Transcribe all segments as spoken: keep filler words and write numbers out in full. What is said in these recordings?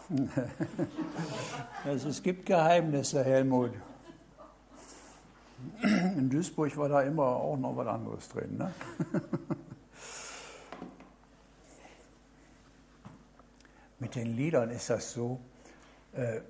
Also es gibt Geheimnisse, Helmut. In Duisburg war da immer auch noch was anderes drin. Ne? Mit den Liedern ist das so, äh,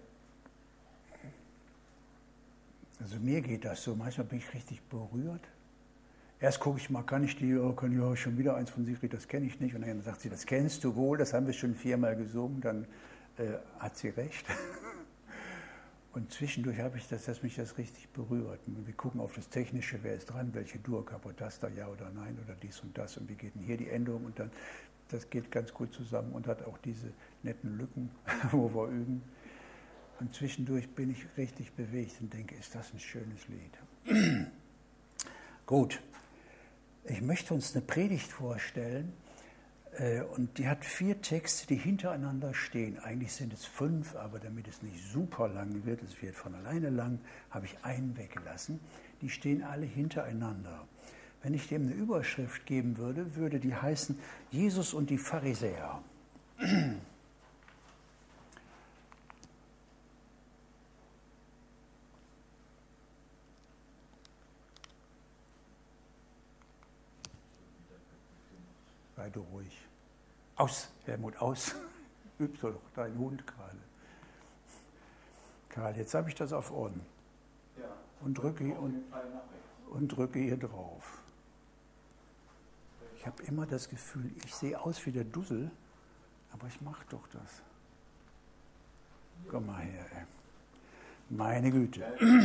also mir geht das so, manchmal bin ich richtig berührt. Erst gucke ich mal, kann ich die, oh, kann ich oh, schon wieder eins von Siegfried, das kenne ich nicht. Und dann sagt sie, das kennst du wohl, das haben wir schon viermal gesungen, dann äh, hat sie recht. Und zwischendurch habe ich das, dass mich das richtig berührt. Und wir gucken auf das Technische, wer ist dran, welche Dur, kaputt, das da, ja oder nein, oder dies und das. Und wie geht denn hier die Änderung? Und dann, das geht ganz gut zusammen und hat auch diese netten Lücken, wo wir üben. Und zwischendurch bin ich richtig bewegt und denke, ist das ein schönes Lied. Gut, ich möchte uns eine Predigt vorstellen. Und die hat vier Texte, die hintereinander stehen. Eigentlich sind es fünf, aber damit es nicht super lang wird, es wird von alleine lang, habe ich einen weggelassen. Die stehen alle hintereinander. Wenn ich dem eine Überschrift geben würde, würde die heißen Jesus und die Pharisäer. Sei du ruhig. Aus, Helmut, aus. Übst doch deinen Hund gerade. Karl, jetzt habe ich das auf On. Ja. Und drücke, und, und drücke hier drauf. Ich habe immer das Gefühl, ich sehe aus wie der Dussel, aber ich mache doch das. Komm mal her, ey. Meine Güte.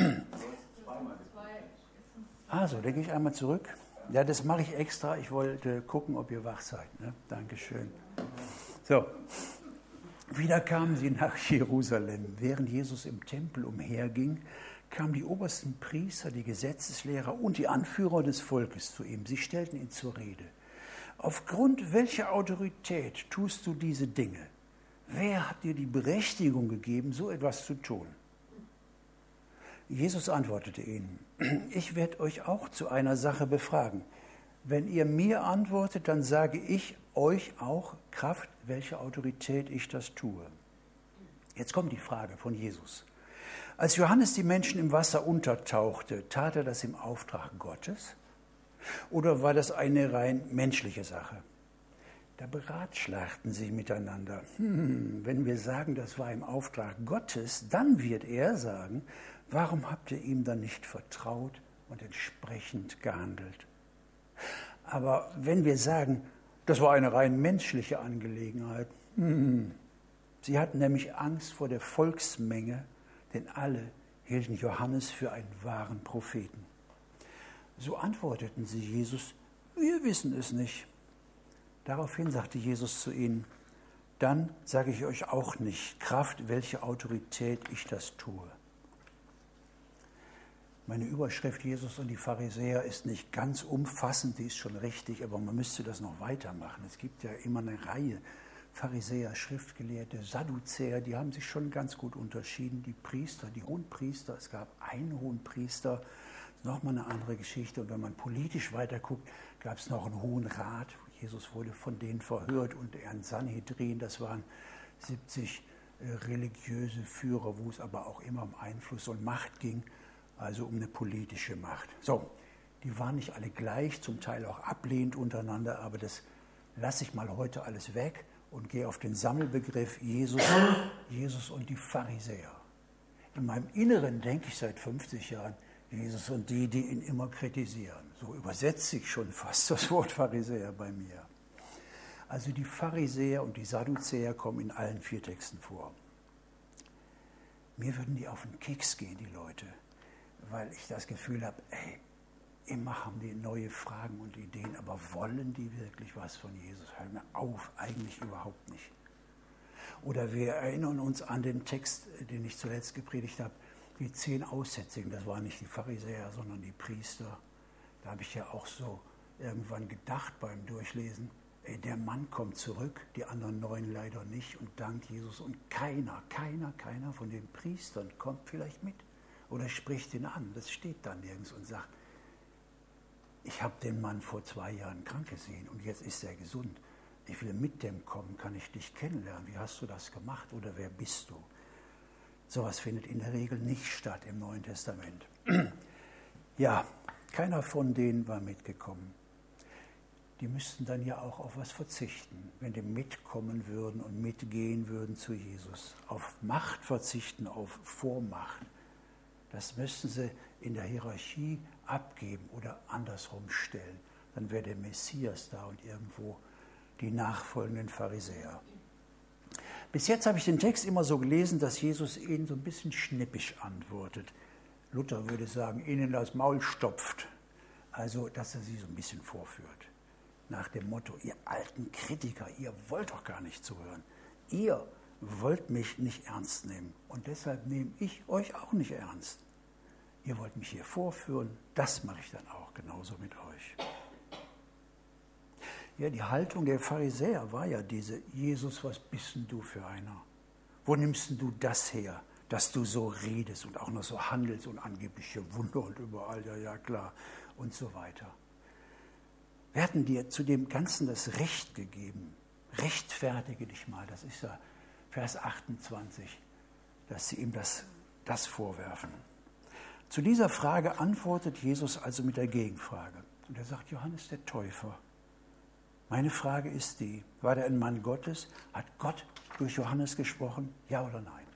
Also, da gehe ich einmal zurück. Ja, das mache ich extra. Ich wollte gucken, ob ihr wach seid. Ne? Dankeschön. So, wieder kamen sie nach Jerusalem. Während Jesus im Tempel umherging, kamen die obersten Priester, die Gesetzeslehrer und die Anführer des Volkes zu ihm. Sie stellten ihn zur Rede. Aufgrund welcher Autorität tust du diese Dinge? Wer hat dir die Berechtigung gegeben, so etwas zu tun? Jesus antwortete ihnen, ich werde euch auch zu einer Sache befragen. Wenn ihr mir antwortet, dann sage ich euch auch, Kraft welcher Autorität ich das tue. Jetzt kommt die Frage von Jesus. Als Johannes die Menschen im Wasser untertauchte, tat er das im Auftrag Gottes? Oder war das eine rein menschliche Sache? Da beratschlagten sie miteinander. Hm, wenn wir sagen, das war im Auftrag Gottes, dann wird er sagen, warum habt ihr ihm dann nicht vertraut und entsprechend gehandelt? Aber wenn wir sagen, das war eine rein menschliche Angelegenheit, hm, sie hatten nämlich Angst vor der Volksmenge, denn alle hielten Johannes für einen wahren Propheten. So antworteten sie Jesus, wir wissen es nicht. Daraufhin sagte Jesus zu ihnen, dann sage ich euch auch nicht, Kraft welche Autorität ich das tue. Meine Überschrift Jesus und die Pharisäer ist nicht ganz umfassend, die ist schon richtig, aber man müsste das noch weitermachen. Es gibt ja immer eine Reihe Pharisäer, Schriftgelehrte, Sadduzäer, die haben sich schon ganz gut unterschieden. Die Priester, die Hohenpriester, es gab einen Hohenpriester, nochmal eine andere Geschichte. Und wenn man politisch weiterguckt, gab es noch einen Hohen Rat. Jesus wurde von denen verhört und ein Sanhedrin, das waren siebzig äh, religiöse Führer, wo es aber auch immer um Einfluss und Macht ging. Also um eine politische Macht. So, die waren nicht alle gleich, zum Teil auch ablehnend untereinander, aber das lasse ich mal heute alles weg und gehe auf den Sammelbegriff Jesus, Jesus und die Pharisäer. In meinem Inneren denke ich seit fünfzig Jahren, Jesus und die, die ihn immer kritisieren. So übersetze ich schon fast das Wort Pharisäer bei mir. Also die Pharisäer und die Sadduzäer kommen in allen vier Texten vor. Mir würden die auf den Keks gehen, die Leute. Weil ich das Gefühl habe, ey, immer haben die neue Fragen und Ideen, aber wollen die wirklich was von Jesus? Hör mir auf, eigentlich überhaupt nicht. Oder wir erinnern uns an den Text, den ich zuletzt gepredigt habe, die zehn Aussätzigen, das waren nicht die Pharisäer, sondern die Priester. Da habe ich ja auch so irgendwann gedacht beim Durchlesen, ey, der Mann kommt zurück, die anderen neun leider nicht und dankt Jesus und keiner, keiner, keiner von den Priestern kommt vielleicht mit. Oder spricht ihn an, das steht da nirgends und sagt, ich habe den Mann vor zwei Jahren krank gesehen und jetzt ist er gesund. Ich will mit dem kommen, kann ich dich kennenlernen. Wie hast du das gemacht oder wer bist du? Sowas findet in der Regel nicht statt im Neuen Testament. Ja, keiner von denen war mitgekommen. Die müssten dann ja auch auf was verzichten, wenn die mitkommen würden und mitgehen würden zu Jesus. Auf Macht verzichten, auf Vormacht. Das müssten sie in der Hierarchie abgeben oder andersrum stellen. Dann wäre der Messias da und irgendwo die nachfolgenden Pharisäer. Bis jetzt habe ich den Text immer so gelesen, dass Jesus ihnen so ein bisschen schnippisch antwortet. Luther würde sagen, ihnen das Maul stopft. Also, dass er sie so ein bisschen vorführt. Nach dem Motto, ihr alten Kritiker, ihr wollt doch gar nicht zuhören. Ihr wollt mich nicht ernst nehmen und deshalb nehme ich euch auch nicht ernst. Ihr wollt mich hier vorführen, das mache ich dann auch genauso mit euch. Ja, die Haltung der Pharisäer war ja diese, Jesus, was bist denn du für einer? Wo nimmst denn du das her, dass du so redest und auch noch so handelst und angebliche Wunder und überall, ja, ja, klar, und so weiter. Wir hatten dir zu dem Ganzen das Recht gegeben. Rechtfertige dich mal, das ist ja Vers achtundzwanzig, dass sie ihm das, das vorwerfen. Zu dieser Frage antwortet Jesus also mit der Gegenfrage. Und er sagt, Johannes der Täufer. Meine Frage ist die, war der ein Mann Gottes? Hat Gott durch Johannes gesprochen? Ja oder nein?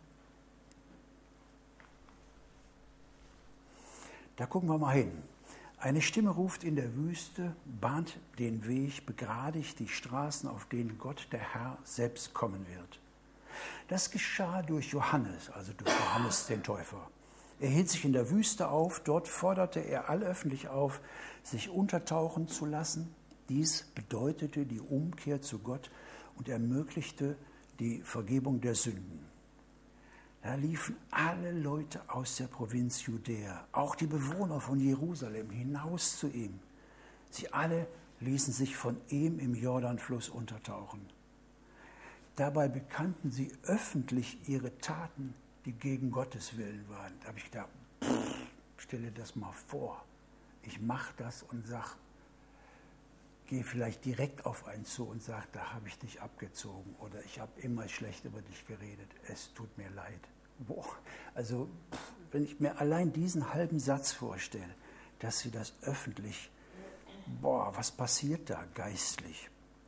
Da gucken wir mal hin. Eine Stimme ruft in der Wüste, bahnt den Weg, begradigt die Straßen, auf denen Gott, der Herr, selbst kommen wird. Das geschah durch Johannes, also durch Johannes den Täufer. Er hielt sich in der Wüste auf, dort forderte er allöffentlich auf, sich untertauchen zu lassen. Dies bedeutete die Umkehr zu Gott und ermöglichte die Vergebung der Sünden. Da liefen alle Leute aus der Provinz Judäa, auch die Bewohner von Jerusalem, hinaus zu ihm. Sie alle ließen sich von ihm im Jordanfluss untertauchen. Dabei bekannten sie öffentlich ihre Taten, die gegen Gottes Willen waren. Da habe ich gedacht, pff, stell dir das mal vor. Ich mache das und sag, gehe vielleicht direkt auf einen zu und sage, da habe ich dich abgezogen oder ich habe immer schlecht über dich geredet. Es tut mir leid. Boah, also wenn ich mir allein diesen halben Satz vorstelle, dass sie das öffentlich, boah, was passiert da geistlich?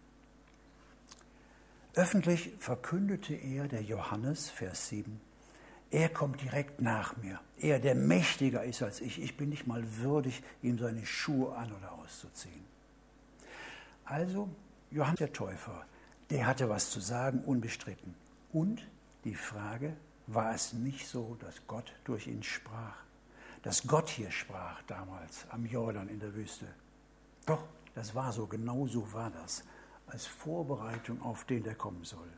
Öffentlich verkündete er, der Johannes, Vers sieben, er kommt direkt nach mir. Er, der mächtiger ist als ich. Ich bin nicht mal würdig, ihm seine Schuhe an- oder auszuziehen. Also, Johannes der Täufer, der hatte was zu sagen, unbestritten. Und die Frage, war es nicht so, dass Gott durch ihn sprach? Dass Gott hier sprach damals am Jordan in der Wüste? Doch, das war so, genau so war das, als Vorbereitung auf den, der kommen soll.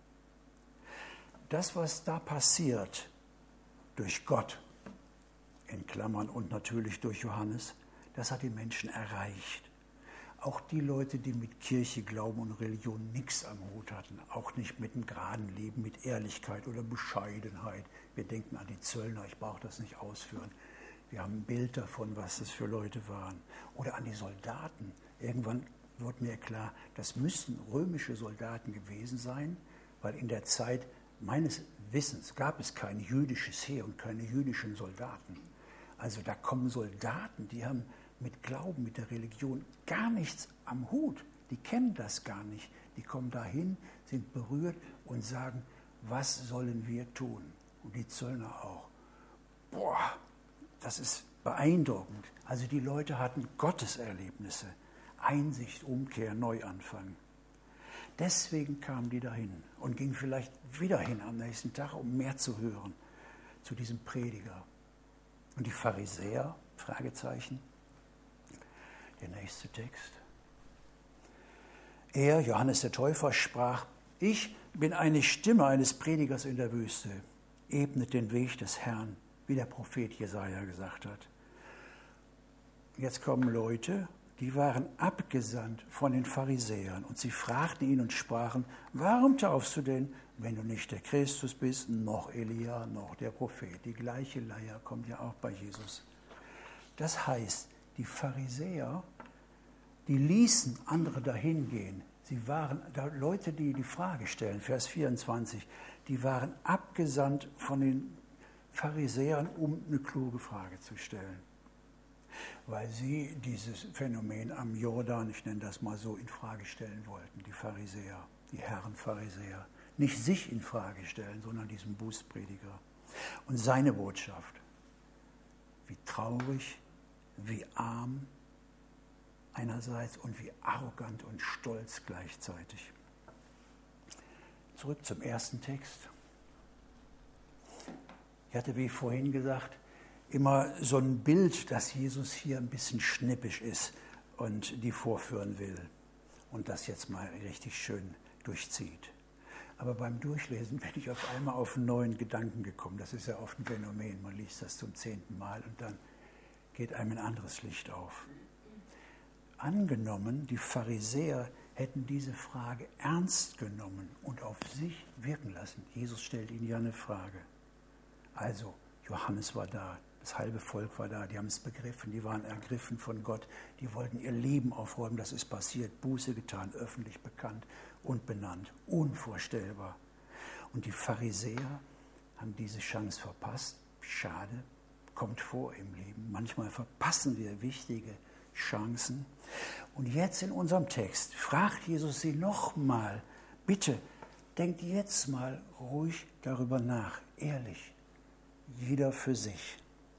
Das, was da passiert, durch Gott, in Klammern und natürlich durch Johannes, das hat die Menschen erreicht. Auch die Leute, die mit Kirche, Glauben und Religion nichts am Hut hatten, auch nicht mit einem geraden Leben, mit Ehrlichkeit oder Bescheidenheit. Wir denken an die Zöllner, ich brauche das nicht ausführen. Wir haben ein Bild davon, was das für Leute waren. Oder an die Soldaten. Irgendwann wurde mir klar, das müssten römische Soldaten gewesen sein, weil in der Zeit meines Wissens gab es kein jüdisches Heer und keine jüdischen Soldaten. Also da kommen Soldaten, die haben mit Glauben, mit der Religion gar nichts am Hut. Die kennen das gar nicht. Die kommen dahin, sind berührt und sagen, was sollen wir tun? Und die Zöllner auch. Boah, das ist beeindruckend. Also die Leute hatten Gotteserlebnisse, Einsicht, Umkehr, Neuanfang. Deswegen kamen die dahin und gingen vielleicht wieder hin am nächsten Tag, um mehr zu hören zu diesem Prediger. Und die Pharisäer, Fragezeichen, der nächste Text. Er, Johannes der Täufer, sprach, ich bin eine Stimme eines Predigers in der Wüste, ebnet den Weg des Herrn, wie der Prophet Jesaja gesagt hat. Jetzt kommen Leute, die waren abgesandt von den Pharisäern und sie fragten ihn und sprachen, warum taufst du denn, wenn du nicht der Christus bist, noch Elia, noch der Prophet? Die gleiche Leier kommt ja auch bei Jesus. Das heißt, die Pharisäer, die ließen andere dahin gehen, Sie waren da Leute, die die Frage stellen, Vers vierundzwanzig, die waren abgesandt von den Pharisäern, um eine kluge Frage zu stellen. Weil sie dieses Phänomen am Jordan, ich nenne das mal so, in Frage stellen wollten, die Pharisäer, die Herren Pharisäer. Nicht sich in Frage stellen, sondern diesen Bußprediger. Und seine Botschaft. Wie traurig, wie arm einerseits und wie arrogant und stolz gleichzeitig. Zurück zum ersten Text. Ich hatte, wie vorhin gesagt, immer so ein Bild, dass Jesus hier ein bisschen schnippisch ist und die vorführen will und das jetzt mal richtig schön durchzieht. Aber beim Durchlesen bin ich auf einmal auf einen neuen Gedanken gekommen. Das ist ja oft ein Phänomen. Man liest das zum zehnten Mal und dann geht einem ein anderes Licht auf. Angenommen, die Pharisäer hätten diese Frage ernst genommen und auf sich wirken lassen. Jesus stellt ihnen ja eine Frage. Also, Johannes war da, das halbe Volk war da, die haben es begriffen, die waren ergriffen von Gott, die wollten ihr Leben aufräumen, das ist passiert, Buße getan, öffentlich bekannt und benannt, unvorstellbar. Und die Pharisäer haben diese Chance verpasst, schade, kommt vor im Leben, manchmal verpassen wir wichtige Chancen. Und jetzt in unserem Text fragt Jesus sie nochmal, bitte, denkt jetzt mal ruhig darüber nach, ehrlich, jeder für sich.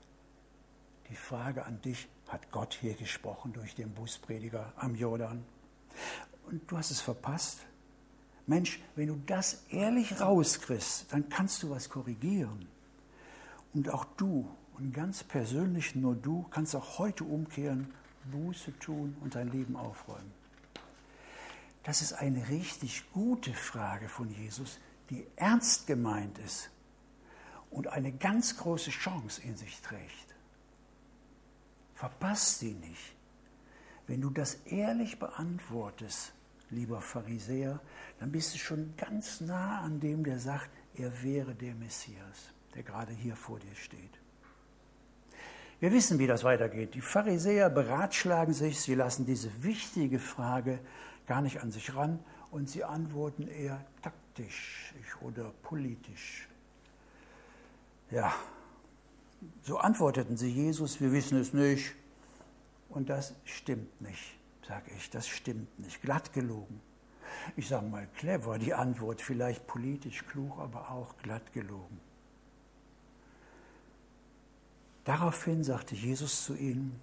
Die Frage an dich, hat Gott hier gesprochen durch den Bußprediger am Jordan? Und du hast es verpasst? Mensch, wenn du das ehrlich rauskriegst, dann kannst du was korrigieren. Und auch du, und ganz persönlich nur du, kannst auch heute umkehren, Buße tun und dein Leben aufräumen. Das ist eine richtig gute Frage von Jesus, die ernst gemeint ist und eine ganz große Chance in sich trägt. Verpasst sie nicht. Wenn du das ehrlich beantwortest, lieber Pharisäer, dann bist du schon ganz nah an dem, der sagt, er wäre der Messias, der gerade hier vor dir steht. Wir wissen, wie das weitergeht. Die Pharisäer beratschlagen sich, sie lassen diese wichtige Frage gar nicht an sich ran und sie antworten eher taktisch oder politisch. Ja, so antworteten sie Jesus, wir wissen es nicht. Und das stimmt nicht, sage ich, das stimmt nicht. Glatt gelogen. Ich sage mal clever, die Antwort vielleicht politisch klug, aber auch glatt gelogen. Daraufhin sagte Jesus zu ihnen,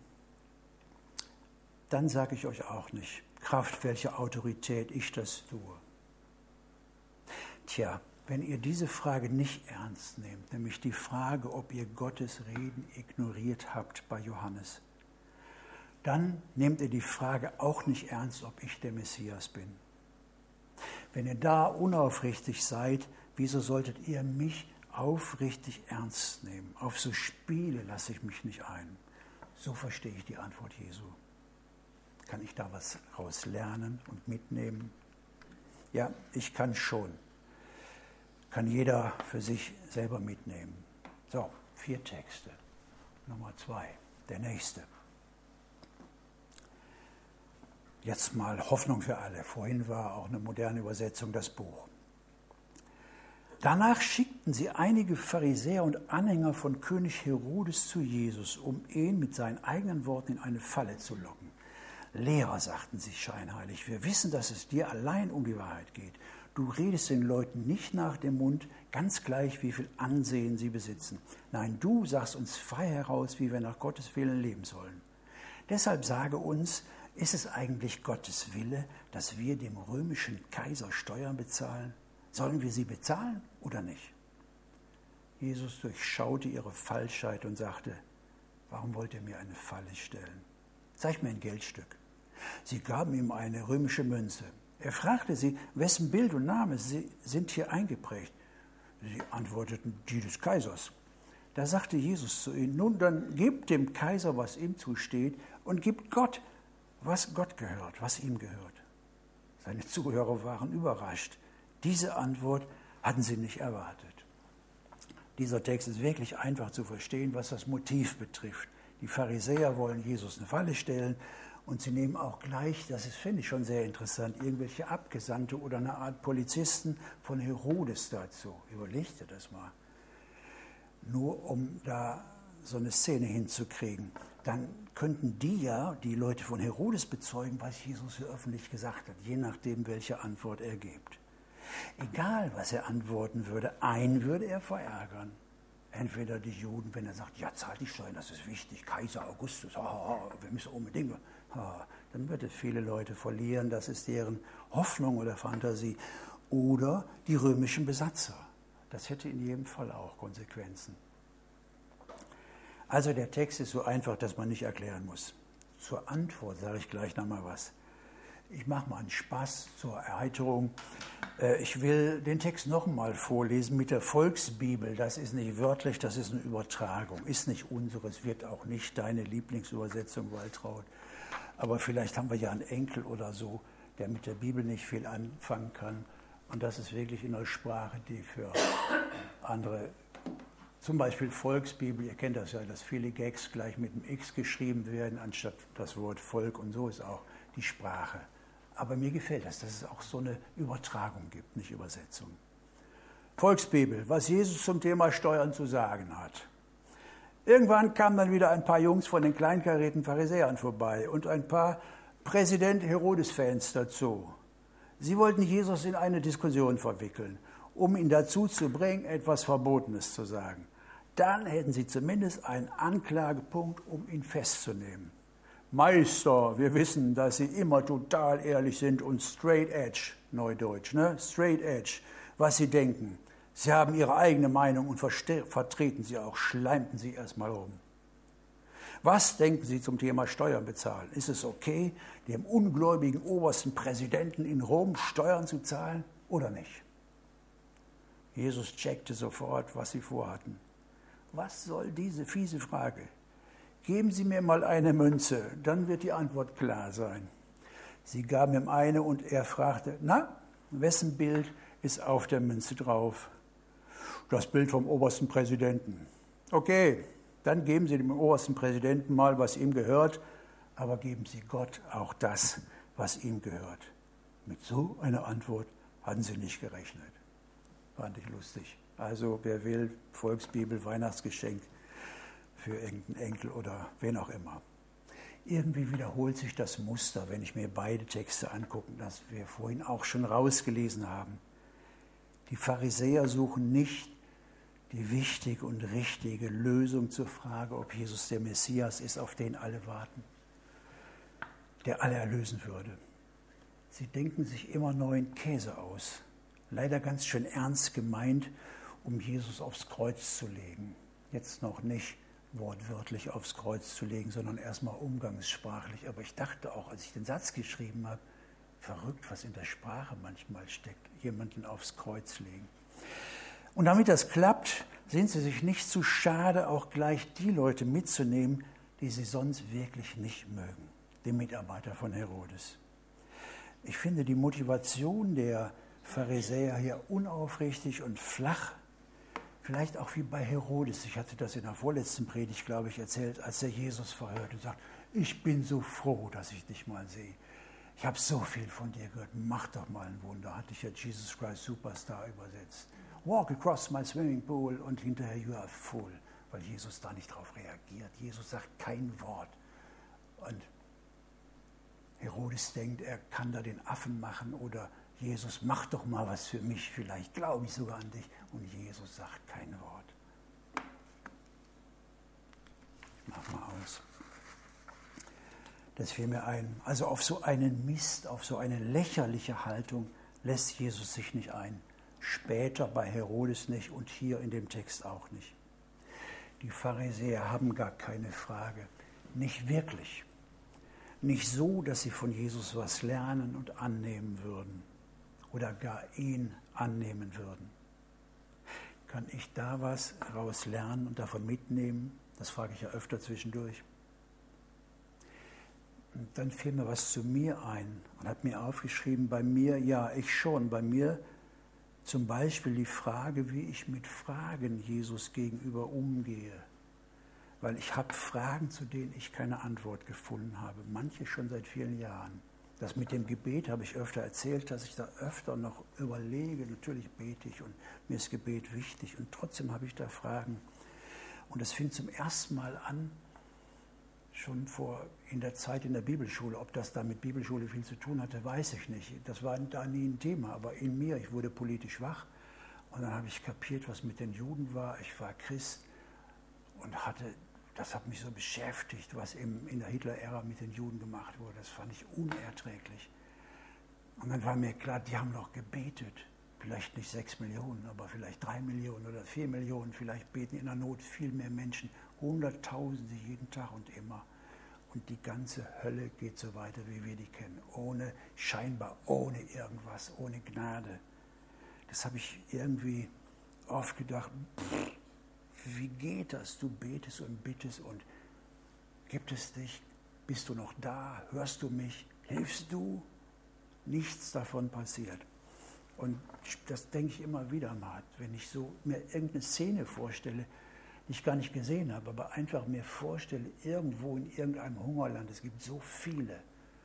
dann sage ich euch auch nicht, Kraft welcher Autorität ich das tue. Tja, wenn ihr diese Frage nicht ernst nehmt, nämlich die Frage, ob ihr Gottes Reden ignoriert habt bei Johannes, dann nehmt ihr die Frage auch nicht ernst, ob ich der Messias bin. Wenn ihr da unaufrichtig seid, wieso solltet ihr mich aufrichtig ernst nehmen? Auf so Spiele lasse ich mich nicht ein. So verstehe ich die Antwort Jesu. Kann ich da was raus lernen und mitnehmen? Ja, ich kann schon. Kann jeder für sich selber mitnehmen. So, vier Texte. Nummer zwei, der nächste. Jetzt mal Hoffnung für alle. Vorhin war auch eine moderne Übersetzung das Buch. Danach schickten sie einige Pharisäer und Anhänger von König Herodes zu Jesus, um ihn mit seinen eigenen Worten in eine Falle zu locken. Lehrer, sagten sie scheinheilig, wir wissen, dass es dir allein um die Wahrheit geht. Du redest den Leuten nicht nach dem Mund, ganz gleich, wie viel Ansehen sie besitzen. Nein, du sagst uns frei heraus, wie wir nach Gottes Willen leben sollen. Deshalb sage uns, ist es eigentlich Gottes Wille, dass wir dem römischen Kaiser Steuern bezahlen? Sollen wir sie bezahlen oder nicht? Jesus durchschaute ihre Falschheit und sagte, warum wollt ihr mir eine Falle stellen? Zeig mir ein Geldstück. Sie gaben ihm eine römische Münze. Er fragte sie, wessen Bild und Name sind hier eingeprägt? Sie antworteten, die des Kaisers. Da sagte Jesus zu ihnen, nun dann gebt dem Kaiser, was ihm zusteht, und gebt Gott, was Gott gehört, was ihm gehört. Seine Zuhörer waren überrascht. Diese Antwort hatten sie nicht erwartet. Dieser Text ist wirklich einfach zu verstehen, was das Motiv betrifft. Die Pharisäer wollen Jesus eine Falle stellen Und sie nehmen auch gleich, das ist, finde ich schon sehr interessant, irgendwelche Abgesandte oder eine Art Polizisten von Herodes dazu. Überleg dir das mal. Nur um da so eine Szene hinzukriegen. Dann könnten die ja, die Leute von Herodes bezeugen, was Jesus hier öffentlich gesagt hat, je nachdem, welche Antwort er gibt. Egal, was er antworten würde, einen würde er verärgern. Entweder die Juden, wenn er sagt, ja, zahlt die Steuern, das ist wichtig, Kaiser Augustus, ah, wir müssen unbedingt, ah, dann würde viele Leute verlieren, das ist deren Hoffnung oder Fantasie. Oder die römischen Besatzer, das hätte in jedem Fall auch Konsequenzen. Also der Text ist so einfach, dass man nicht erklären muss. Zur Antwort sage ich gleich nochmal was. Ich mache mal einen Spaß zur Erheiterung. Ich will den Text noch einmal vorlesen mit der Volksbibel. Das ist nicht wörtlich, das ist eine Übertragung. Ist nicht unseres, wird auch nicht deine Lieblingsübersetzung, Waltraud. Aber vielleicht haben wir ja einen Enkel oder so, der mit der Bibel nicht viel anfangen kann. Und das ist wirklich in einer Sprache, die für andere, zum Beispiel Volksbibel, ihr kennt das ja, dass viele Gags gleich mit einem X geschrieben werden, anstatt das Wort Volk. Und so ist auch die Sprache. Aber mir gefällt das, dass es auch so eine Übertragung gibt, nicht Übersetzung. Volksbibel, was Jesus zum Thema Steuern zu sagen hat. Irgendwann kamen dann wieder ein paar Jungs von den kleinkarierten Pharisäern vorbei und ein paar Präsident Herodes-Fans dazu. Sie wollten Jesus in eine Diskussion verwickeln, um ihn dazu zu bringen, etwas Verbotenes zu sagen. Dann hätten sie zumindest einen Anklagepunkt, um ihn festzunehmen. Meister, wir wissen, dass Sie immer total ehrlich sind und straight edge, Neudeutsch, ne? Straight edge, was Sie denken. Sie haben Ihre eigene Meinung und vertreten sie auch, schleimten Sie erstmal rum. Was denken Sie zum Thema Steuern bezahlen? Ist es okay, dem ungläubigen obersten Präsidenten in Rom Steuern zu zahlen oder nicht? Jesus checkte sofort, was sie vorhatten. Was soll diese fiese Frage? Geben Sie mir mal eine Münze, dann wird die Antwort klar sein. Sie gaben ihm eine und er fragte, na, wessen Bild ist auf der Münze drauf? Das Bild vom obersten Präsidenten. Okay, dann geben Sie dem obersten Präsidenten mal, was ihm gehört, aber geben Sie Gott auch das, was ihm gehört. Mit so einer Antwort hatten sie nicht gerechnet. Fand ich lustig. Also, wer will, Volksbibel, Weihnachtsgeschenk für irgendeinen Enkel oder wen auch immer. Irgendwie wiederholt sich das Muster, wenn ich mir beide Texte angucke, das wir vorhin auch schon rausgelesen haben. Die Pharisäer suchen nicht die wichtige und richtige Lösung zur Frage, ob Jesus der Messias ist, auf den alle warten, der alle erlösen würde. Sie denken sich immer neuen Käse aus, leider ganz schön ernst gemeint, um Jesus aufs Kreuz zu legen. Jetzt noch nicht wortwörtlich aufs Kreuz zu legen, sondern erstmal umgangssprachlich. Aber ich dachte auch, als ich den Satz geschrieben habe, verrückt, was in der Sprache manchmal steckt, jemanden aufs Kreuz legen. Und damit das klappt, sind sie sich nicht zu schade, auch gleich die Leute mitzunehmen, die sie sonst wirklich nicht mögen, die Mitarbeiter von Herodes. Ich finde die Motivation der Pharisäer hier unaufrichtig und flach. Vielleicht auch wie bei Herodes. Ich hatte das in der vorletzten Predigt, glaube ich, erzählt, als er Jesus verhört und sagt, ich bin so froh, dass ich dich mal sehe. Ich habe so viel von dir gehört, mach doch mal ein Wunder. Hatte ich ja Jesus Christ Superstar übersetzt. Walk across my swimming pool und hinterher you are full, weil Jesus da nicht drauf reagiert. Jesus sagt kein Wort. Und Herodes denkt, er kann da den Affen machen oder Jesus, mach doch mal was für mich, vielleicht glaube ich sogar an dich. Und Jesus sagt kein Wort. Ich mach mal aus. Das fiel mir ein. Also auf so einen Mist, auf so eine lächerliche Haltung lässt Jesus sich nicht ein. Später bei Herodes nicht und hier in dem Text auch nicht. Die Pharisäer haben gar keine Frage. Nicht wirklich. Nicht so, dass sie von Jesus was lernen und annehmen würden. Oder gar ihn annehmen würden. Kann ich da was raus lernen und davon mitnehmen? Das frage ich ja öfter zwischendurch. Und dann fiel mir was zu mir ein und habe mir aufgeschrieben, bei mir, ja, ich schon, bei mir zum Beispiel die Frage, wie ich mit Fragen Jesus gegenüber umgehe. weil ich habe Fragen, zu denen ich keine Antwort gefunden habe, manche schon seit vielen Jahren. Das mit dem Gebet habe ich öfter erzählt, dass ich da öfter noch überlege. Natürlich bete ich und mir ist Gebet wichtig und trotzdem habe ich da Fragen. Und es fing zum ersten Mal an, schon vor in der Zeit in der Bibelschule. Ob das da mit Bibelschule viel zu tun hatte, weiß ich nicht. Das war da nie ein Thema, aber in mir, ich wurde politisch wach und dann habe ich kapiert, was mit den Juden war. Ich war Christ und hatte, das hat mich so beschäftigt, was im, in der Hitler-Ära mit den Juden gemacht wurde. Das fand ich unerträglich. Und dann war mir klar, die haben noch gebetet. Vielleicht nicht sechs Millionen, aber vielleicht drei Millionen oder vier Millionen. Vielleicht beten in der Not viel mehr Menschen. Hunderttausende jeden Tag und immer. Und die ganze Hölle geht so weiter, wie wir die kennen. Ohne, scheinbar ohne irgendwas, ohne Gnade. Das habe ich irgendwie oft gedacht, pff, wie geht das? Du betest und bittest und gibt es dich? Bist du noch da? Hörst du mich? Hilfst du? Nichts davon passiert. Und das denke ich immer wieder mal, wenn ich so mir irgendeine Szene vorstelle, die ich gar nicht gesehen habe, aber einfach mir vorstelle, irgendwo in irgendeinem Hungerland, es gibt so viele,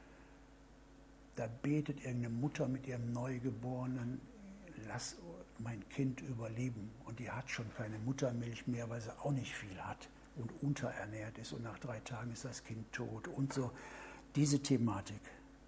da betet irgendeine Mutter mit ihrem Neugeborenen, lass mein Kind überleben. Und die hat schon keine Muttermilch mehr, weil sie auch nicht viel hat und unterernährt ist und nach drei Tagen ist das Kind tot und so. Diese Thematik.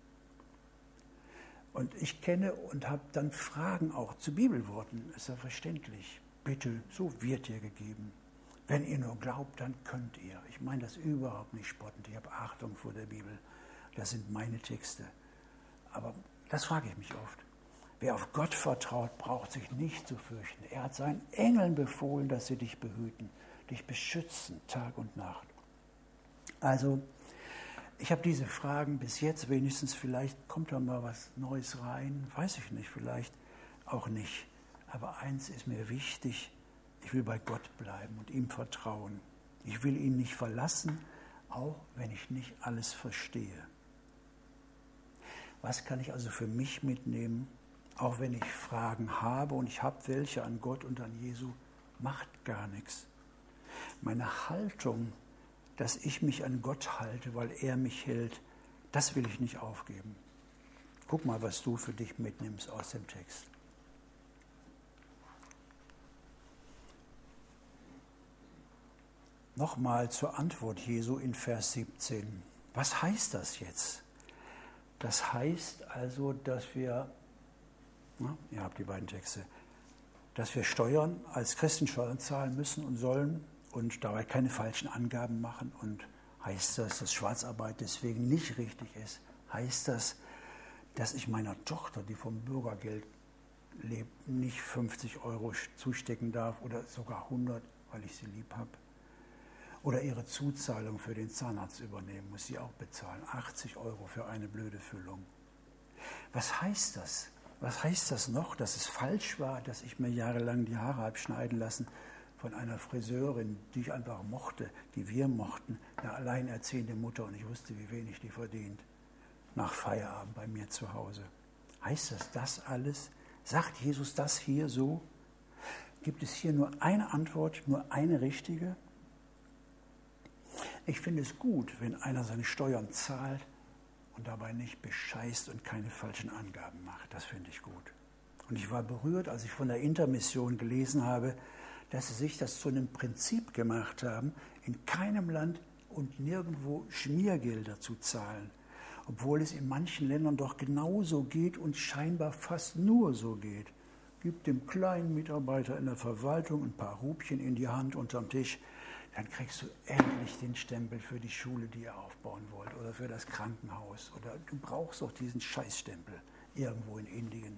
Und ich kenne und habe dann Fragen auch zu Bibelworten, ist ja verständlich. Bitte, so wird dir gegeben. Wenn ihr nur glaubt, dann könnt ihr. Ich meine das überhaupt nicht spottend. Ich habe Achtung vor der Bibel. Das sind meine Texte. Aber das frage ich mich oft. Wer auf Gott vertraut, braucht sich nicht zu fürchten. Er hat seinen Engeln befohlen, dass sie dich behüten, dich beschützen, Tag und Nacht. Also, ich habe diese Fragen bis jetzt wenigstens, vielleicht kommt da mal was Neues rein, weiß ich nicht, vielleicht auch nicht. Aber eins ist mir wichtig, ich will bei Gott bleiben und ihm vertrauen. Ich will ihn nicht verlassen, auch wenn ich nicht alles verstehe. Was kann ich also für mich mitnehmen, auch wenn ich Fragen habe und ich habe welche an Gott und an Jesu, macht gar nichts. Meine Haltung, dass ich mich an Gott halte, weil er mich hält, das will ich nicht aufgeben. Guck mal, was du für dich mitnimmst aus dem Text. Nochmal zur Antwort Jesu in Vers siebzehn. Was heißt das jetzt? Das heißt also, dass wir, na, ihr habt die beiden Texte, dass wir Steuern als Christen Steuern zahlen müssen und sollen, und dabei keine falschen Angaben machen. Und heißt das, dass Schwarzarbeit deswegen nicht richtig ist? Heißt das, dass ich meiner Tochter, die vom Bürgergeld lebt, nicht fünfzig Euro zustecken darf oder sogar hundert, weil ich sie lieb habe? Oder ihre Zuzahlung für den Zahnarzt übernehmen, muss sie auch bezahlen. achtzig Euro für eine blöde Füllung. Was heißt das? Was heißt das noch, dass es falsch war, dass ich mir jahrelang die Haare habe schneiden lassen von einer Friseurin, die ich einfach mochte, die wir mochten, eine alleinerziehende Mutter, und ich wusste, wie wenig die verdient, nach Feierabend bei mir zu Hause. Heißt das das alles? Sagt Jesus das hier so? Gibt es hier nur eine Antwort, nur eine richtige? Ich finde es gut, wenn einer seine Steuern zahlt und dabei nicht bescheißt und keine falschen Angaben macht. Das finde ich gut. Und ich war berührt, als ich von der Intermission gelesen habe, dass sie sich das zu einem Prinzip gemacht haben, in keinem Land und nirgendwo Schmiergelder zu zahlen, obwohl es in manchen Ländern doch genauso geht und scheinbar fast nur so geht. Gib dem kleinen Mitarbeiter in der Verwaltung ein paar Rupien in die Hand unterm Tisch, dann kriegst du endlich den Stempel für die Schule, die ihr aufbauen wollt, oder für das Krankenhaus. Oder du brauchst doch diesen Scheißstempel irgendwo in Indien.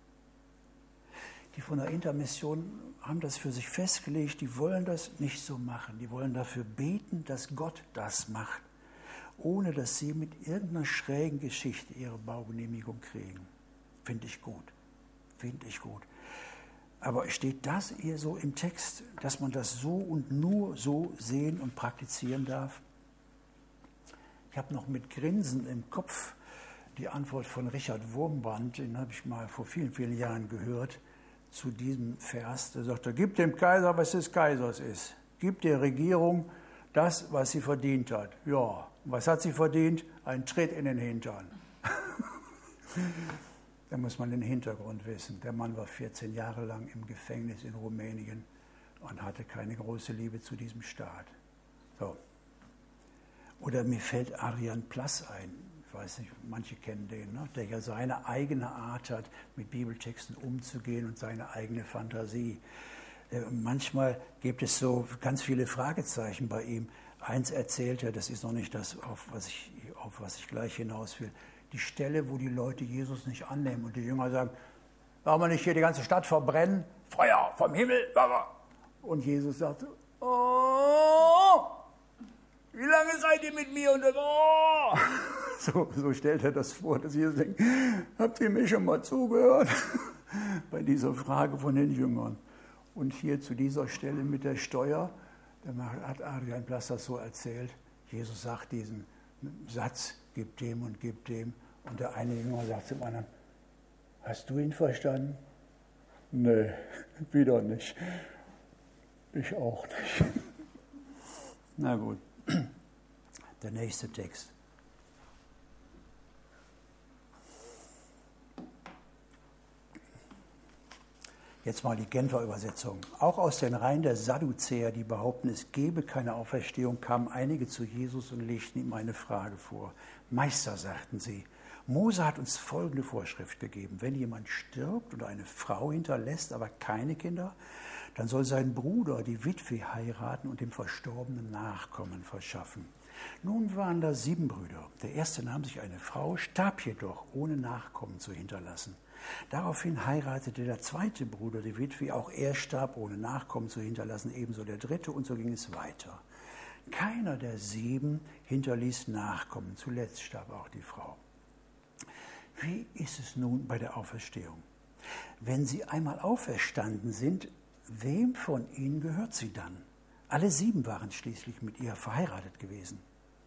Die von der Intermission haben das für sich festgelegt, die wollen das nicht so machen. Die wollen dafür beten, dass Gott das macht, ohne dass sie mit irgendeiner schrägen Geschichte ihre Baugenehmigung kriegen. Finde ich gut, finde ich gut. Aber steht das eher so im Text, dass man das so und nur so sehen und praktizieren darf? Ich habe noch mit Grinsen im Kopf die Antwort von Richard Wurmbrand, den habe ich mal vor vielen, vielen Jahren gehört, zu diesem Vers. Da sagt er, gib dem Kaiser, was des Kaisers ist. Gib der Regierung Das, was sie verdient hat. Ja, was hat sie verdient? Ein Tritt in den Hintern. Da muss man den Hintergrund wissen. Der Mann war vierzehn Jahre lang im Gefängnis in Rumänien und hatte keine große Liebe zu diesem Staat. So. Oder mir fällt Adrian Plass ein. Ich weiß nicht, manche kennen den, ne? Der ja seine eigene Art hat, mit Bibeltexten umzugehen und seine eigene Fantasie. Manchmal gibt es so ganz viele Fragezeichen bei ihm. Eins erzählt er, das ist noch nicht das, auf was ich, auf was ich gleich hinaus will. Die Stelle, wo die Leute Jesus nicht annehmen und die Jünger sagen, wollen wir nicht hier die ganze Stadt verbrennen? Feuer vom Himmel. Und Jesus sagt, oh, wie lange seid ihr mit mir unterwegs? Oh. So, so stellt er das vor, dass Jesus denkt, habt ihr mir schon mal zugehört? Bei dieser Frage von den Jüngern. Und hier zu dieser Stelle mit der Steuer, da hat Adrian Plass das so erzählt, Jesus sagt diesen Satz, gib dem und gib dem. Und der eine Jünger sagt zum anderen, hast du ihn verstanden? Nee, wieder nicht. Ich auch nicht. Na gut, der nächste Text. Jetzt mal die Genfer Übersetzung. Auch aus den Reihen der Sadduzäer, die behaupten, es gebe keine Auferstehung, kamen einige zu Jesus und legten ihm eine Frage vor. Meister, sagten sie, Mose hat uns folgende Vorschrift gegeben. Wenn jemand stirbt und eine Frau hinterlässt, aber keine Kinder, dann soll sein Bruder die Witwe heiraten und dem Verstorbenen Nachkommen verschaffen. Nun waren da sieben Brüder. Der erste nahm sich eine Frau, starb jedoch, ohne Nachkommen zu hinterlassen. Daraufhin heiratete der zweite Bruder die Witwe, auch er starb, ohne Nachkommen zu hinterlassen, ebenso der dritte, und so ging es weiter. Keiner der sieben hinterließ Nachkommen, zuletzt starb auch die Frau. Wie ist es nun bei der Auferstehung? Wenn sie einmal auferstanden sind, wem von ihnen gehört sie dann? Alle sieben waren schließlich mit ihr verheiratet gewesen.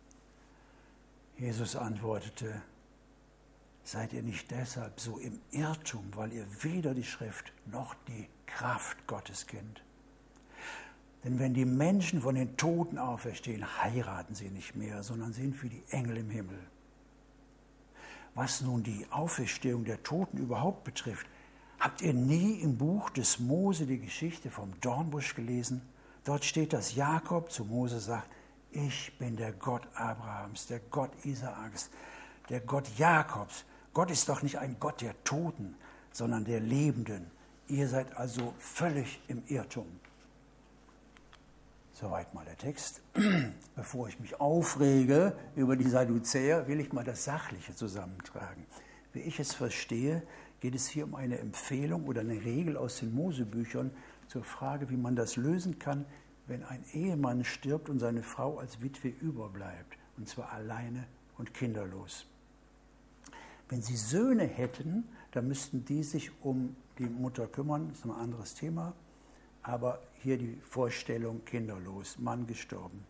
Jesus antwortete, seid ihr nicht deshalb so im Irrtum, weil ihr weder die Schrift noch die Kraft Gottes kennt? Denn wenn die Menschen von den Toten auferstehen, heiraten sie nicht mehr, sondern sind wie die Engel im Himmel. Was nun die Auferstehung der Toten überhaupt betrifft, habt ihr nie im Buch des Mose die Geschichte vom Dornbusch gelesen? Dort steht, dass Jakob zu Mose sagt, ich bin der Gott Abrahams, der Gott Isaaks, der Gott Jakobs. Gott ist doch nicht ein Gott der Toten, sondern der Lebenden. Ihr seid also völlig im Irrtum. Soweit mal der Text. Bevor ich mich aufrege über die Sadduzäer, will ich mal das Sachliche zusammentragen. Wie ich es verstehe, geht es hier um eine Empfehlung oder eine Regel aus den Mosebüchern zur Frage, wie man das lösen kann, wenn ein Ehemann stirbt und seine Frau als Witwe überbleibt, und zwar alleine und kinderlos. Wenn sie Söhne hätten, dann müssten die sich um die Mutter kümmern, das ist ein anderes Thema, aber hier die Vorstellung kinderlos, Mann gestorben.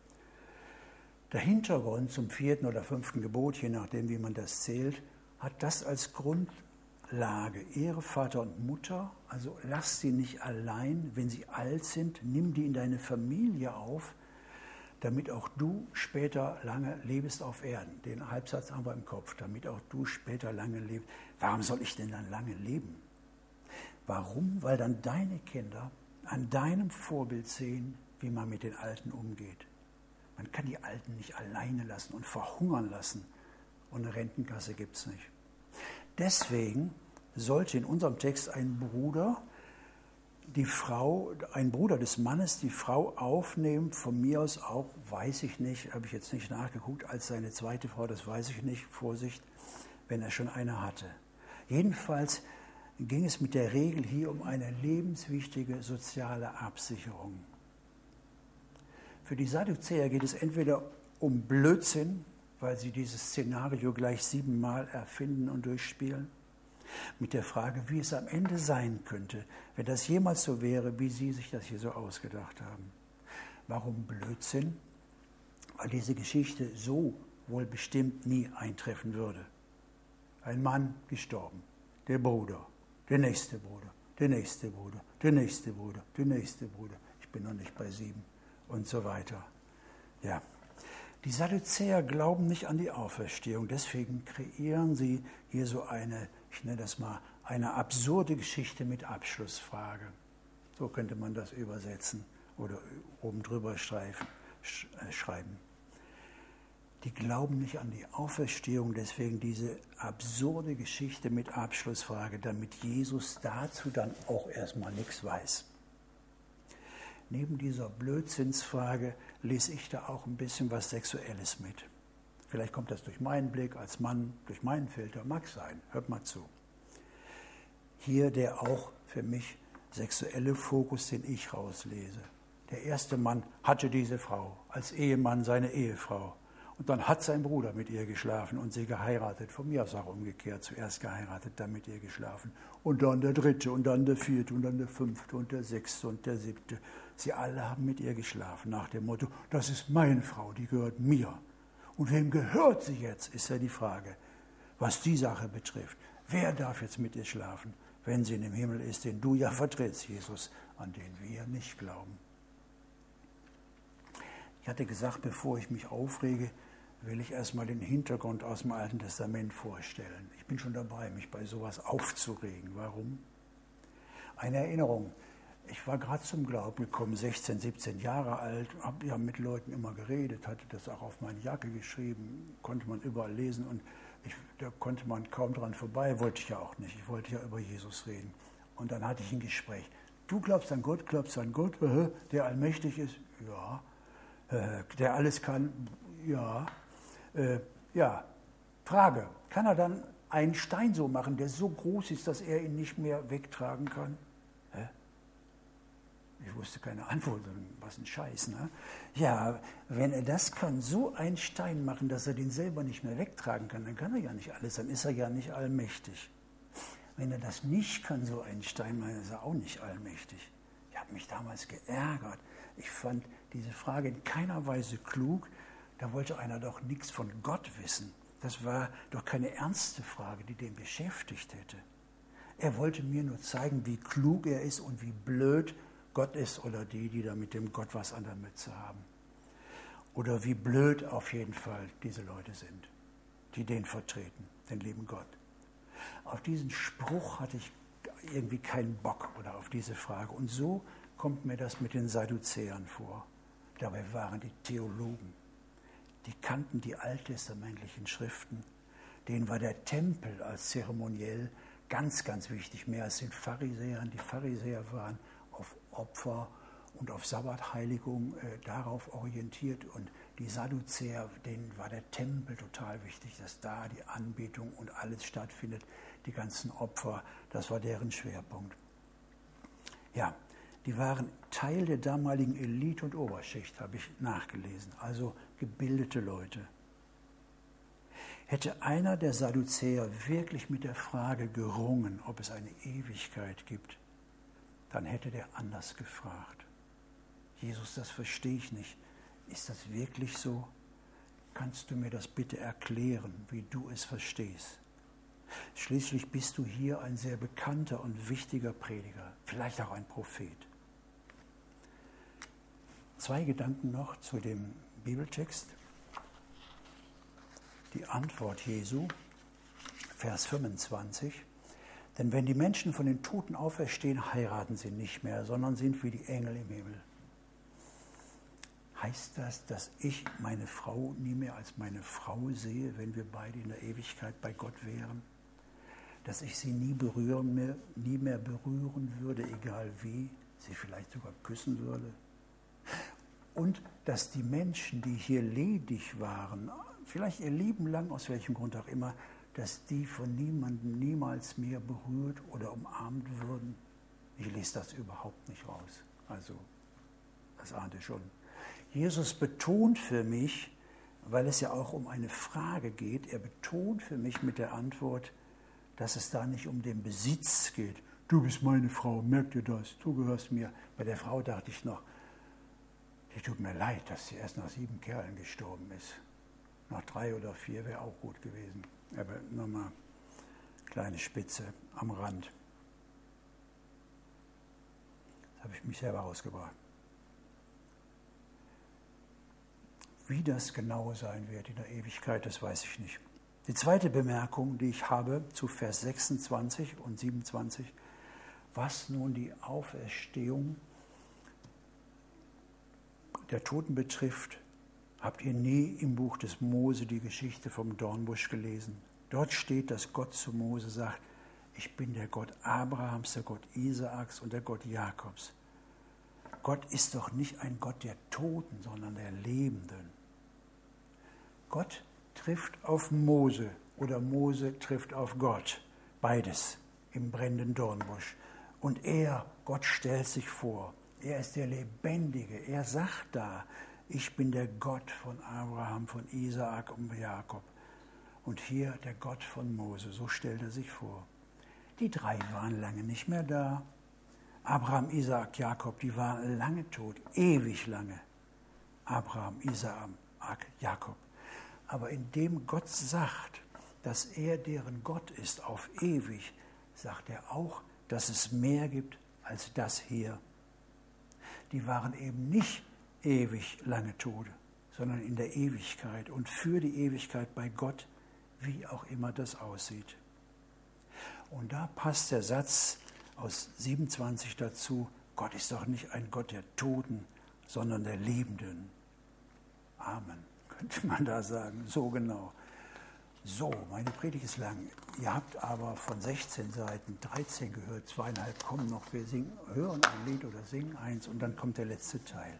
Der Hintergrund zum vierten oder fünften Gebot, je nachdem wie man das zählt, hat das als Grundlage. Ehre Vater und Mutter, also lass sie nicht allein, wenn sie alt sind, nimm die in deine Familie auf, damit auch du später lange lebst auf Erden. Den Halbsatz haben wir im Kopf, damit auch du später lange lebst. Warum soll ich denn dann lange leben? Warum? Weil dann deine Kinder an deinem Vorbild sehen, wie man mit den Alten umgeht. Man kann die Alten nicht alleine lassen und verhungern lassen. Und eine Rentenkasse gibt es nicht. Deswegen sollte in unserem Text ein Bruder die Frau, ein Bruder des Mannes, die Frau aufnehmen, von mir aus auch, weiß ich nicht, habe ich jetzt nicht nachgeguckt, als seine zweite Frau, das weiß ich nicht, Vorsicht, wenn er schon eine hatte. Jedenfalls ging es mit der Regel hier um eine lebenswichtige soziale Absicherung. Für die Sadduzäer geht es entweder um Blödsinn, weil sie dieses Szenario gleich siebenmal erfinden und durchspielen, mit der Frage, wie es am Ende sein könnte, wenn das jemals so wäre, wie sie sich das hier so ausgedacht haben. Warum Blödsinn? Weil diese Geschichte so wohl bestimmt nie eintreffen würde. Ein Mann gestorben, der Bruder, der nächste Bruder, der nächste Bruder, der nächste Bruder, der nächste Bruder. Ich bin noch nicht bei sieben und so weiter. Ja, die Sadduzäer glauben nicht an die Auferstehung, deswegen kreieren sie hier so eine, ich nenne das mal, eine absurde Geschichte mit Abschlussfrage. So könnte man das übersetzen oder oben drüber streifen, sch, äh, schreiben. Die glauben nicht an die Auferstehung, deswegen diese absurde Geschichte mit Abschlussfrage, damit Jesus dazu dann auch erstmal nichts weiß. Neben dieser Blödsinnsfrage lese ich da auch ein bisschen was Sexuelles mit. Vielleicht kommt das durch meinen Blick als Mann, durch meinen Filter, mag sein, hört mal zu. Hier der auch für mich sexuelle Fokus, den ich rauslese. Der erste Mann hatte diese Frau, als Ehemann seine Ehefrau. Und dann hat sein Bruder mit ihr geschlafen und sie geheiratet. Von mir aus auch umgekehrt, zuerst geheiratet, dann mit ihr geschlafen. Und dann der dritte und dann der vierte und dann der fünfte und der sechste und der siebte. Sie alle haben mit ihr geschlafen, nach dem Motto, das ist meine Frau, die gehört mir. Und wem gehört sie jetzt, ist ja die Frage, was die Sache betrifft. Wer darf jetzt mit ihr schlafen, wenn sie in dem Himmel ist, den du ja vertrittst, Jesus, an den wir nicht glauben? Ich hatte gesagt, bevor ich mich aufrege, will ich erstmal den Hintergrund aus dem Alten Testament vorstellen. Ich bin schon dabei, mich bei sowas aufzuregen. Warum? Eine Erinnerung. Ich war gerade zum Glauben gekommen, sechzehn, siebzehn Jahre alt, habe ja mit Leuten immer geredet, hatte das auch auf meine Jacke geschrieben, konnte man überall lesen und ich, da konnte man kaum dran vorbei, wollte ich ja auch nicht. Ich wollte ja über Jesus reden. Und dann hatte ich ein Gespräch. Du glaubst an Gott, glaubst an Gott, der allmächtig ist? Ja. Der alles kann? Ja. Äh, ja. Frage, kann er dann einen Stein so machen, der so groß ist, dass er ihn nicht mehr wegtragen kann? Hä? Ich wusste keine Antwort, was ein Scheiß, ne? Ja, wenn er das kann, so einen Stein machen, dass er den selber nicht mehr wegtragen kann, dann kann er ja nicht alles, dann ist er ja nicht allmächtig. Wenn er das nicht kann, so einen Stein machen, ist er auch nicht allmächtig. Ich habe mich damals geärgert. Ich fand diese Frage in keiner Weise klug. Da wollte einer doch nichts von Gott wissen. Das war doch keine ernste Frage, die den beschäftigt hätte. Er wollte mir nur zeigen, wie klug er ist und wie blöd Gott ist oder die, die da mit dem Gott was an der Mütze haben. Oder wie blöd auf jeden Fall diese Leute sind, die den vertreten, den lieben Gott. Auf diesen Spruch hatte ich irgendwie keinen Bock oder auf diese Frage. Und so kommt mir das mit den Sadduzäern vor. Dabei waren die Theologen. Die kannten die alttestamentlichen Schriften. Denen war der Tempel als zeremoniell ganz, ganz wichtig, mehr als den Pharisäern. Die Pharisäer waren auf Opfer und auf Sabbatheiligung äh, darauf orientiert. Und die Sadduzäer, denen war der Tempel total wichtig, dass da die Anbetung und alles stattfindet. Die ganzen Opfer, das war deren Schwerpunkt. Ja, die waren Teil der damaligen Elite und Oberschicht, habe ich nachgelesen, also gebildete Leute. Hätte einer der Sadduzäer wirklich mit der Frage gerungen, ob es eine Ewigkeit gibt, dann hätte der anders gefragt. Jesus, das verstehe ich nicht. Ist das wirklich so? Kannst du mir das bitte erklären, wie du es verstehst? Schließlich bist du hier ein sehr bekannter und wichtiger Prediger, vielleicht auch ein Prophet. Zwei Gedanken noch zu dem Bibeltext. Die Antwort Jesu, Vers fünfundzwanzig. Denn wenn die Menschen von den Toten auferstehen, heiraten sie nicht mehr, sondern sind wie die Engel im Himmel. Heißt das, dass ich meine Frau nie mehr als meine Frau sehe, wenn wir beide in der Ewigkeit bei Gott wären? Dass ich sie nie berühren mehr, nie mehr berühren würde, egal wie, sie vielleicht sogar küssen würde? Und dass die Menschen, die hier ledig waren, vielleicht ihr Leben lang, aus welchem Grund auch immer, dass die von niemandem niemals mehr berührt oder umarmt würden. Ich lese das überhaupt nicht raus. Also, das ahnte schon. Jesus betont für mich, weil es ja auch um eine Frage geht, er betont für mich mit der Antwort, dass es da nicht um den Besitz geht. Du bist meine Frau, merk dir das, du gehörst mir. Bei der Frau dachte ich noch, die tut mir leid, dass sie erst nach sieben Kerlen gestorben ist. Nach drei oder vier wäre auch gut gewesen. Aber nochmal, kleine Spitze am Rand. Das habe ich mich selber rausgebracht. Wie das genau sein wird in der Ewigkeit, das weiß ich nicht. Die zweite Bemerkung, die ich habe zu Vers sechsundzwanzig und siebenundzwanzig, was nun die Auferstehung der Toten betrifft, habt ihr nie im Buch des Mose die Geschichte vom Dornbusch gelesen. Dort steht, dass Gott zu Mose sagt, ich bin der Gott Abrahams, der Gott Isaaks und der Gott Jakobs. Gott ist doch nicht ein Gott der Toten, sondern der Lebenden. Gott trifft auf Mose oder Mose trifft auf Gott. Beides im brennenden Dornbusch. Und er, Gott stellt sich vor. Er ist der Lebendige. Er sagt da, ich bin der Gott von Abraham, von Isaak und Jakob. Und hier der Gott von Mose. So stellt er sich vor. Die drei waren lange nicht mehr da. Abraham, Isaak, Jakob, die waren lange tot, ewig lange. Abraham, Isaak, Jakob. Aber indem Gott sagt, dass er deren Gott ist auf ewig, sagt er auch, dass es mehr gibt als das hier. Die waren eben nicht ewig lange tot, sondern in der Ewigkeit und für die Ewigkeit bei Gott, wie auch immer das aussieht. Und da passt der Satz aus siebenundzwanzig dazu, Gott ist doch nicht ein Gott der Toten, sondern der Lebenden. Amen, könnte man da sagen, so genau. So, meine Predigt ist lang. Ihr habt aber von sechzehn Seiten dreizehn gehört, zweieinhalb kommen noch. Wir singen, hören ein Lied oder singen eins und dann kommt der letzte Teil.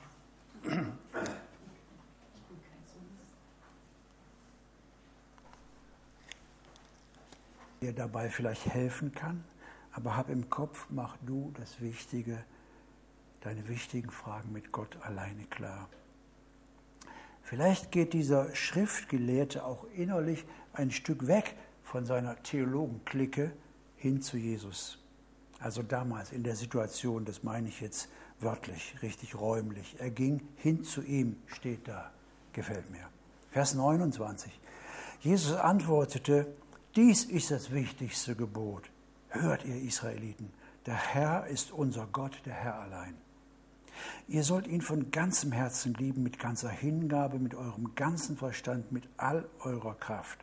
Dir dabei vielleicht helfen kann, aber hab im Kopf, mach du das Wichtige, deine wichtigen Fragen mit Gott alleine klar. Vielleicht geht dieser Schriftgelehrte auch innerlich ein Stück weg von seiner Theologenklicke hin zu Jesus. Also damals in der Situation, das meine ich jetzt wörtlich, richtig räumlich. Er ging hin zu ihm, steht da, gefällt mir. Vers neunundzwanzig. Jesus antwortete, dies ist das wichtigste Gebot. Hört ihr Israeliten, der Herr ist unser Gott, der Herr allein. Ihr sollt ihn von ganzem Herzen lieben, mit ganzer Hingabe, mit eurem ganzen Verstand, mit all eurer Kraft.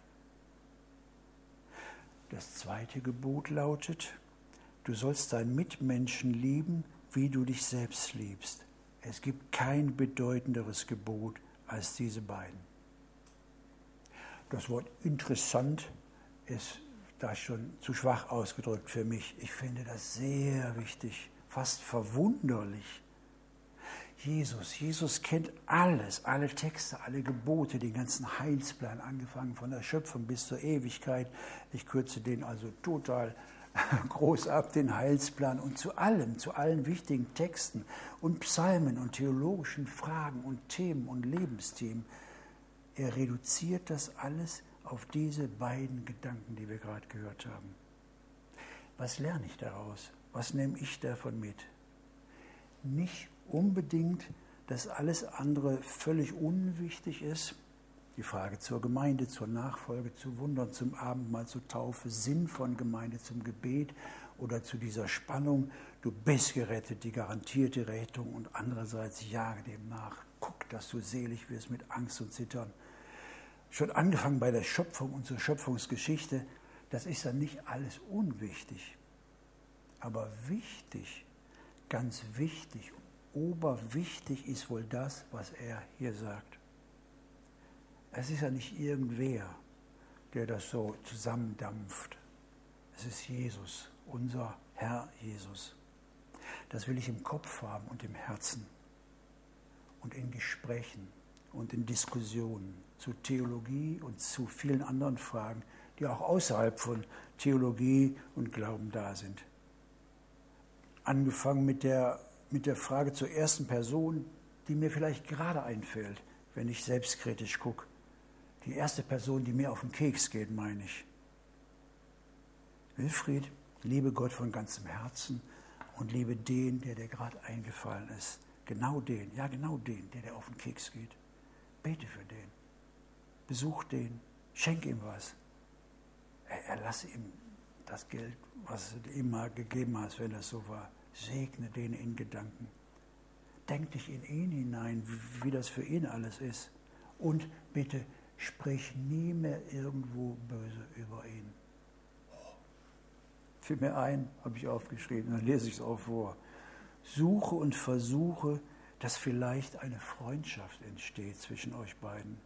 Das zweite Gebot lautet, du sollst deinen Mitmenschen lieben, wie du dich selbst liebst. Es gibt kein bedeutenderes Gebot als diese beiden. Das Wort interessant ist da schon zu schwach ausgedrückt für mich. Ich finde das sehr wichtig, fast verwunderlich. Jesus, Jesus kennt alles, alle Texte, alle Gebote, den ganzen Heilsplan, angefangen von der Schöpfung bis zur Ewigkeit. Ich kürze den also total groß ab, den Heilsplan, und zu allem, zu allen wichtigen Texten und Psalmen und theologischen Fragen und Themen und Lebensthemen. Er reduziert das alles auf diese beiden Gedanken, die wir gerade gehört haben. Was lerne ich daraus? Was nehme ich davon mit? Nicht unbedingt, dass alles andere völlig unwichtig ist. Die Frage zur Gemeinde, zur Nachfolge, zu Wundern, zum Abendmahl, zur Taufe, Sinn von Gemeinde, zum Gebet oder zu dieser Spannung, du bist gerettet, die garantierte Rettung, und andererseits jage dem nach. Guck, dass du selig wirst mit Angst und Zittern. Schon angefangen bei der Schöpfung und zur Schöpfungsgeschichte, das ist dann nicht alles unwichtig. Aber wichtig, ganz wichtig, oberwichtig ist wohl das, was er hier sagt. Es ist ja nicht irgendwer, der das so zusammendampft. Es ist Jesus, unser Herr Jesus. Das will ich im Kopf haben und im Herzen und in Gesprächen und in Diskussionen zu Theologie und zu vielen anderen Fragen, die auch außerhalb von Theologie und Glauben da sind. Angefangen mit der, mit der Frage zur ersten Person, die mir vielleicht gerade einfällt, wenn ich selbstkritisch gucke. Die erste Person, die mir auf den Keks geht, meine ich. Wilfried, liebe Gott von ganzem Herzen und liebe den, der dir gerade eingefallen ist. Genau den, ja genau den, der dir auf den Keks geht. Bete für den. Besuch den. Schenk ihm was. Erlasse ihm das Geld, was du ihm mal gegeben hast, wenn das so war. Segne den in Gedanken. denk dich in ihn hinein, wie, wie das für ihn alles ist. Und bitte sprich nie mehr irgendwo böse über ihn. Oh, fiel mir ein, habe ich aufgeschrieben, dann lese ich es auch vor. Suche und versuche, dass vielleicht eine Freundschaft entsteht zwischen euch beiden.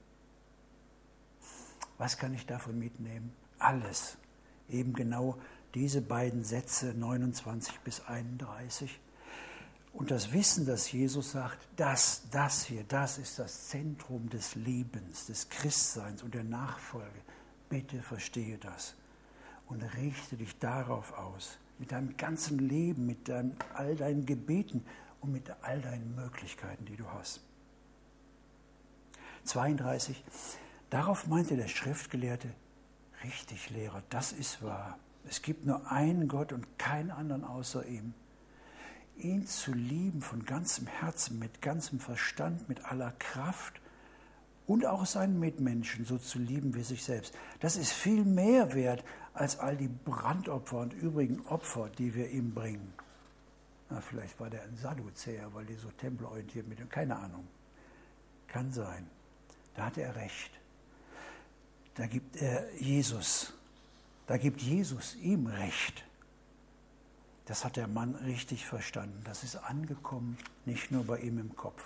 Was kann ich davon mitnehmen? Alles. Eben genau diese beiden Sätze, neunundzwanzig bis einunddreißig. Und das Wissen, dass Jesus sagt, das, das hier, das ist das Zentrum des Lebens, des Christseins und der Nachfolge. Bitte verstehe das und richte dich darauf aus, mit deinem ganzen Leben, mit deinem, all deinen Gebeten und mit all deinen Möglichkeiten, die du hast. zweiunddreißig. Darauf meinte der Schriftgelehrte, richtig, Lehrer, das ist wahr. Es gibt nur einen Gott und keinen anderen außer ihm. Ihn zu lieben von ganzem Herzen, mit ganzem Verstand, mit aller Kraft und auch seinen Mitmenschen so zu lieben wie sich selbst. Das ist viel mehr wert als all die Brandopfer und übrigen Opfer, die wir ihm bringen. Na, vielleicht war der ein Sadduzäer, weil die so tempelorientiert mit ihm, keine Ahnung. Kann sein. Da hatte er recht. Da gibt er Jesus, da gibt Jesus ihm Recht. Das hat der Mann richtig verstanden. Das ist angekommen, nicht nur bei ihm im Kopf.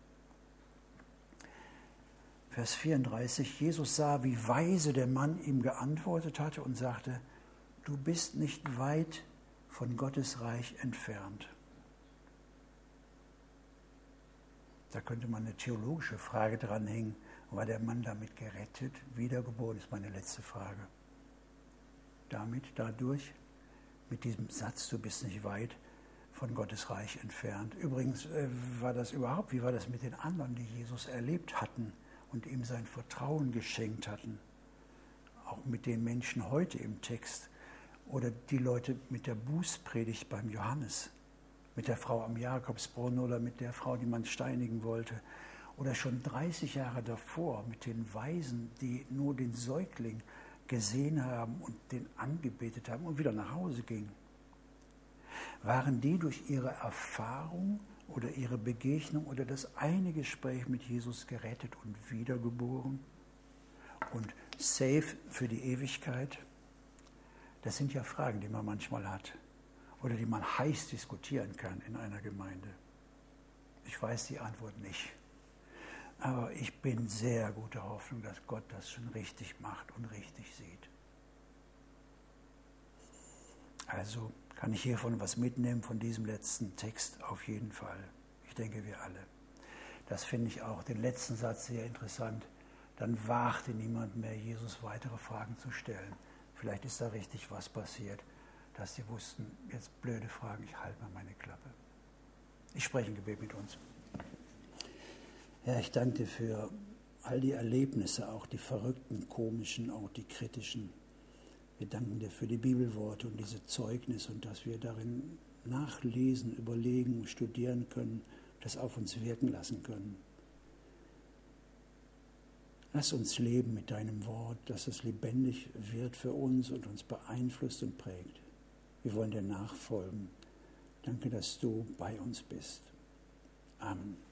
Vers vierunddreißig, Jesus sah, wie weise der Mann ihm geantwortet hatte und sagte, du bist nicht weit von Gottes Reich entfernt. Da könnte man eine theologische Frage dranhängen. War der Mann damit gerettet, wiedergeboren, ist meine letzte Frage. Damit, dadurch, mit diesem Satz, du bist nicht weit von Gottes Reich entfernt. Übrigens äh, war das überhaupt, wie war das mit den anderen, die Jesus erlebt hatten und ihm sein Vertrauen geschenkt hatten? Auch mit den Menschen heute im Text oder die Leute mit der Bußpredigt beim Johannes, mit der Frau am Jakobsbrunnen oder mit der Frau, die man steinigen wollte. Oder schon dreißig Jahre davor mit den Weisen, die nur den Säugling gesehen haben und den angebetet haben und wieder nach Hause gingen. Waren die durch ihre Erfahrung oder ihre Begegnung oder das eine Gespräch mit Jesus gerettet und wiedergeboren und safe für die Ewigkeit? Das sind ja Fragen, die man manchmal hat oder die man heiß diskutieren kann in einer Gemeinde. Ich weiß die Antwort nicht. Aber ich bin sehr guter Hoffnung, dass Gott das schon richtig macht und richtig sieht. Also kann ich hiervon was mitnehmen, von diesem letzten Text auf jeden Fall. Ich denke, wir alle. Das finde ich auch, den letzten Satz sehr interessant. Dann wagte niemand mehr, Jesus weitere Fragen zu stellen. Vielleicht ist da richtig was passiert, dass sie wussten, jetzt blöde Fragen, ich halte mal meine Klappe. Ich spreche ein Gebet mit uns. Herr, ich danke dir für all die Erlebnisse, auch die verrückten, komischen, auch die kritischen. Wir danken dir für die Bibelworte und diese Zeugnisse und dass wir darin nachlesen, überlegen, studieren können, das auf uns wirken lassen können. Lass uns leben mit deinem Wort, dass es lebendig wird für uns und uns beeinflusst und prägt. Wir wollen dir nachfolgen. Danke, dass du bei uns bist. Amen.